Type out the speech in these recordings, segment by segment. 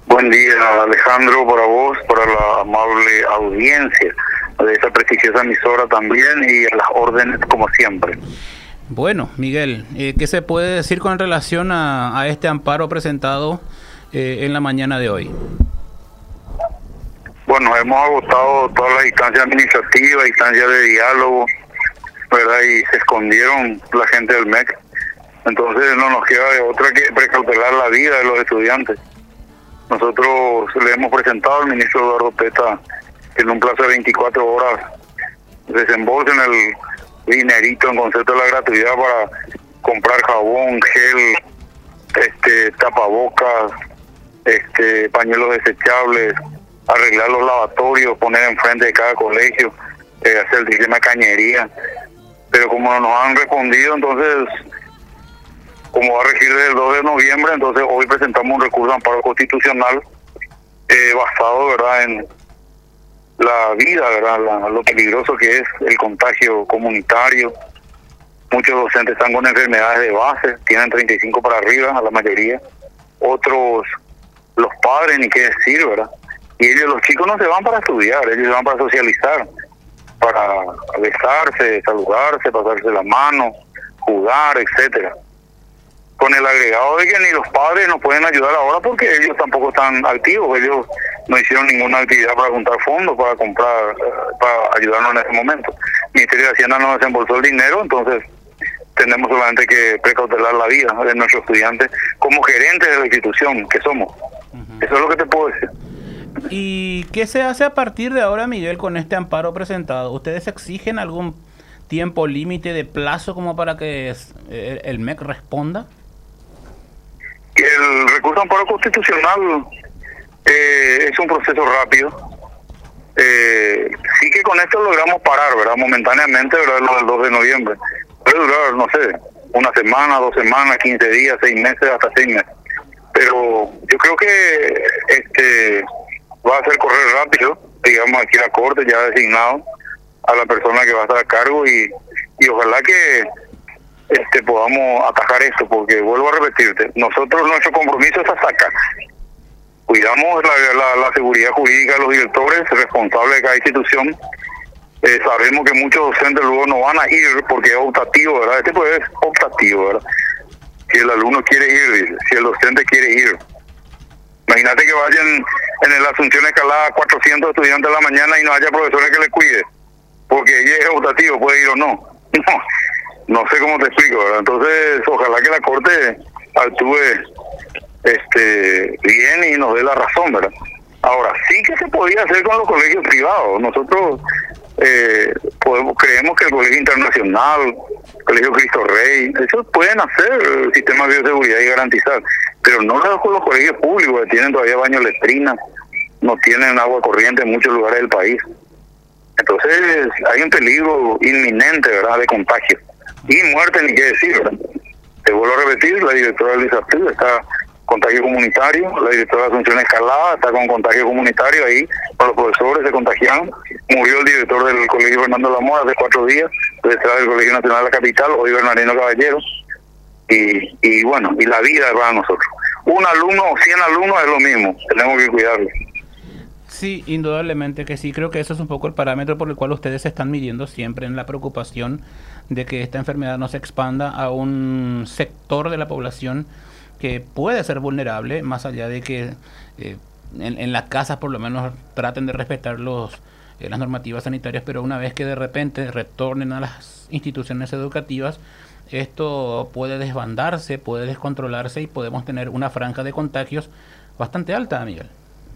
Buen día, Alejandro, para vos, para la amable audiencia de esta prestigiosa emisora también y a las órdenes como siempre. Bueno, Miguel, ¿qué se puede decir con relación a este amparo presentado en la mañana de hoy? Bueno, hemos agotado todas las instancias administrativas, instancias de diálogo, ¿verdad? Y se escondieron la gente del MEC. Entonces no nos queda de otra que precautelar la vida de los estudiantes. Nosotros le hemos presentado al ministro Eduardo Peta que en un plazo de 24 horas desembolsen el dinerito en concepto de la gratuidad para comprar jabón, gel, tapabocas, pañuelos desechables, arreglar los lavatorios, poner enfrente de cada colegio, hacer el sistema de cañería. Pero como no nos han respondido, entonces, como va a regir desde el 2 de noviembre, entonces hoy presentamos un recurso de amparo constitucional basado, ¿verdad?, en la vida, ¿verdad?, lo peligroso que es el contagio comunitario. Muchos docentes están con enfermedades de base, tienen 35 para arriba, a la mayoría. Otros, los padres, ni qué decir, ¿verdad? Y ellos, los chicos no se van para estudiar, ellos se van para socializar, para besarse, saludarse, pasarse la mano, jugar, etcétera. Con el agregado de que ni los padres nos pueden ayudar ahora porque ellos tampoco están activos, ellos no hicieron ninguna actividad para juntar fondos, para comprar, para ayudarnos en ese momento. El Ministerio de Hacienda no desembolsó el dinero, entonces tenemos solamente que precautelar la vida de nuestros estudiantes como gerentes de la institución que somos. Eso es lo que te puedo decir. ¿Y qué se hace a partir de ahora, Miguel, con este amparo presentado? ¿Ustedes exigen algún tiempo límite de plazo como para que el MEC responda? El recurso de amparo constitucional es un proceso rápido. Sí que con esto logramos parar, ¿verdad?, momentáneamente, ¿verdad?, lo del 2 de noviembre. Puede durar, no sé, una semana, 2 semanas, 15 días, 6 meses, hasta 6 meses. Pero yo creo que va a hacer correr rápido, digamos, aquí la Corte ya ha designado a la persona que va a estar a cargo y ojalá que podamos atajar esto, porque vuelvo a repetirte, nosotros nuestro compromiso es atacar. Cuidamos la seguridad jurídica de los directores responsables de cada institución. Sabemos que muchos docentes luego no van a ir porque es optativo, ¿verdad? Este pues es optativo, ¿verdad? Si el alumno quiere ir, si el docente quiere ir. Imagínate que vayan en la Asunción Escalada 400 estudiantes a la mañana y no haya profesores que les cuide, porque ella es optativo, puede ir o no. No sé cómo te explico, ¿verdad? Entonces, ojalá que la Corte actúe bien y nos dé la razón, ¿verdad? Ahora, sí que se podía hacer con los colegios privados. Nosotros creemos que el Colegio Internacional, el Colegio Cristo Rey, ellos pueden hacer el sistema de bioseguridad y garantizar, pero no con los colegios públicos, que tienen todavía baño letrina, no tienen agua corriente en muchos lugares del país. Entonces, hay un peligro inminente, ¿verdad?, de contagio. Y muerte, ni qué decir, ¿verdad? Te vuelvo a repetir, la directora Luisa Arturo está contagio comunitario, la directora de Asunción Escalada está con contagio comunitario ahí, los profesores se contagiaron, murió el director del Colegio Fernando Lamora hace 4 días, detrás del Colegio Nacional de la Capital, hoy Bernardino Caballero, y bueno, y la vida para nosotros. Un alumno o 100 alumnos es lo mismo, tenemos que cuidarlo. Sí, indudablemente que sí. Creo que eso es un poco el parámetro por el cual ustedes se están midiendo siempre en la preocupación de que esta enfermedad no se expanda a un sector de la población que puede ser vulnerable, más allá de que en las casas por lo menos traten de respetar las normativas sanitarias, pero una vez que de repente retornen a las instituciones educativas, esto puede desbandarse, puede descontrolarse y podemos tener una franja de contagios bastante alta, Miguel.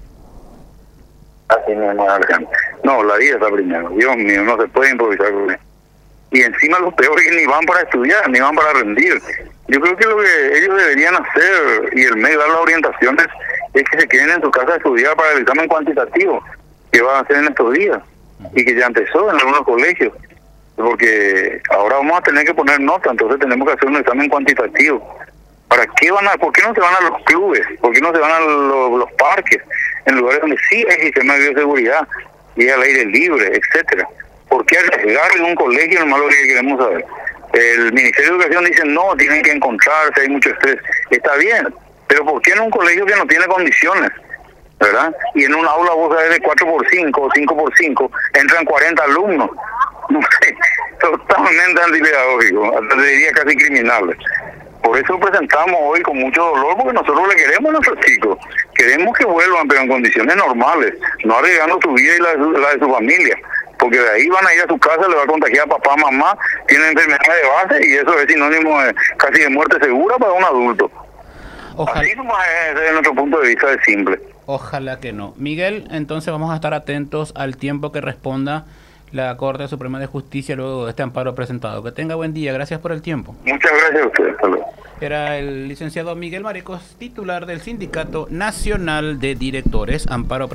Así mismo, Alejandro. No, la vida está primero. Dios mío, no se puede improvisar con eso. Y encima los peores que ni van para estudiar, ni van para rendir. Yo creo que lo que ellos deberían hacer, y el MEC dar las orientaciones, es que se queden en su casa a estudiar para el examen cuantitativo que van a hacer en estos días, y que ya empezó en algunos colegios. Porque ahora vamos a tener que poner nota, entonces tenemos que hacer un examen cuantitativo. ¿Para qué ¿Por qué no se van a los clubes? ¿Por qué no se van a los parques? En lugares donde sí hay sistema de bioseguridad y al aire libre, etcétera. ¿Por qué arriesgar en un colegio? Nomás lo que queremos saber. El Ministerio de Educación dice no, tienen que encontrarse, hay mucho estrés. Está bien, pero ¿por qué en un colegio que no tiene condiciones? ¿verdad? Y en un aula, vos sabés, de 4x5 o 5x5, entran 40 alumnos. No sé, totalmente antipedagógico, hasta te diría casi criminales. Por eso presentamos hoy con mucho dolor, porque nosotros le queremos a nuestros chicos. Queremos que vuelvan, pero en condiciones normales, no arriesgando su vida y la de su familia. Porque de ahí van a ir a su casa, le va a contagiar a papá, mamá, tienen enfermedad de base y eso es sinónimo casi de muerte segura para un adulto. Ojalá. Así nomás es desde nuestro punto de vista, es simple. Ojalá que no. Miguel, entonces vamos a estar atentos al tiempo que responda la Corte Suprema de Justicia luego de este amparo presentado. Que tenga buen día, gracias por el tiempo. Muchas gracias a ustedes. Hasta luego. Era el licenciado Miguel Marecos, titular del Sindicato Nacional de Directores, amparo